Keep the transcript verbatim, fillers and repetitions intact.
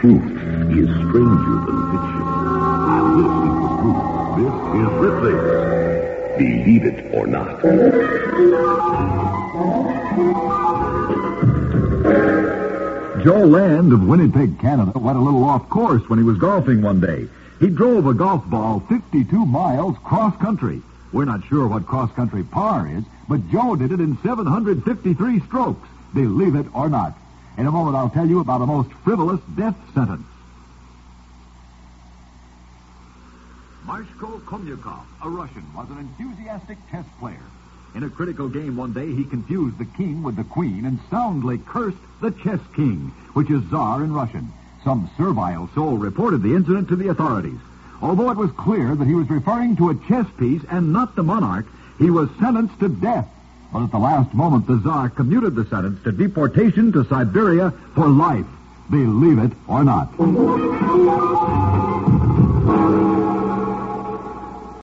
truth is stranger than fiction. And this is the truth. This is the thing. Believe it or not. Joe Land of Winnipeg, Canada, went a little off course when he was golfing one day. He drove a golf ball fifty-two miles cross-country. We're not sure what cross-country par is, but Joe did it in seven hundred fifty-three strokes. Believe it or not. In a moment, I'll tell you about a most frivolous death sentence. Mashko Komyakov, a Russian, was an enthusiastic chess player. In a critical game one day, he confused the king with the queen and soundly cursed the chess king, which is Tsar in Russian. Some servile soul reported the incident to the authorities. Although it was clear that he was referring to a chess piece and not the monarch, he was sentenced to death. But at the last moment, the Tsar commuted the sentence to deportation to Siberia for life. Believe it or not.